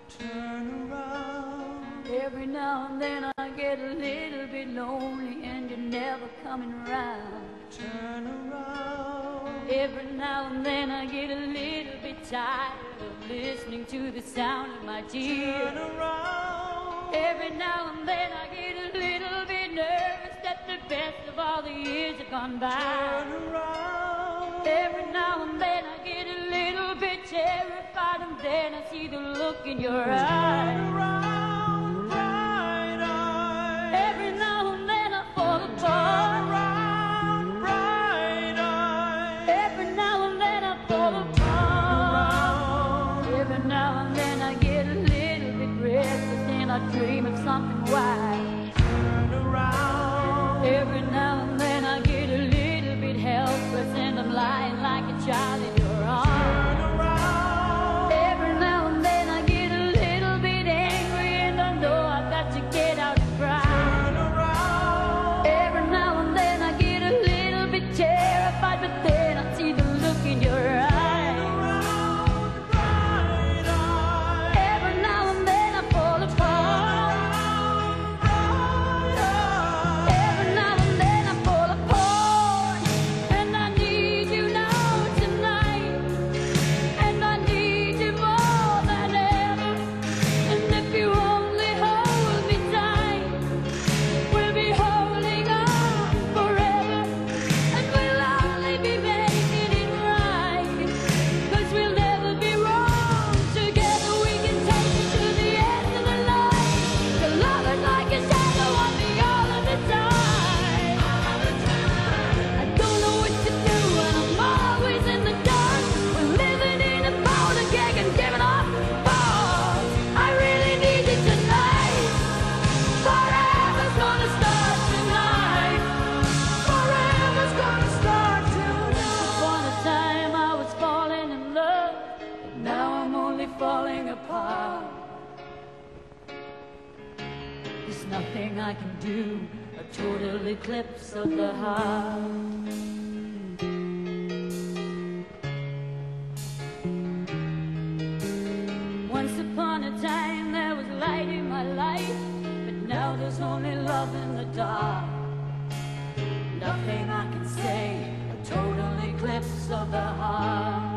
turn around. Every now and then I get a little bit lonely and you're never coming around. Turn around. Every now and then I get a little bit tired of listening to the sound of my tears. Turn around. Every now and then I get a little bit nervous that the best of all the years have gone by. Turn around. Every now and then I get a little bit terrified, and then I see the look in your Turn eyes. around, bright eyes. Every now and then I fall Turn apart. around, bright eyes. Every now and then I fall apart. Every now and then I get a little bit restless and I dream of something wild. Turn around. Every now and then I get a little bit helpless and I'm lying like a child in your arms. Turn around. Every now and then I get a little bit angry and I know I've got to get out and cry. Turn around. Every now and then I get a little bit terrified, but then I see the look in your eyes. Around, bright eyes. Every now and then I fall apart. Bright eyes. Every now and then I fall apart. And I need you now tonight. And I need you more than ever. And if you only hold me tight, we'll be holding on forever. And we'll only be making it right. 'Cause we'll never be wrong. Together we can take it to the end of the line. The love is like a shadow on me all of the time. I don't know what to do and I'm always in the dark. We're living in a powder keg and giving off balls. I really need you tonight. Forever's gonna start tonight. Forever's gonna start tonight. Upon a time I was falling in love, but now I'm only falling apart. There's nothing I can do, a total eclipse of the heart. Once upon a time there was light in my life, but now there's only love in the dark. Nothing I can say, a total eclipse of the heart.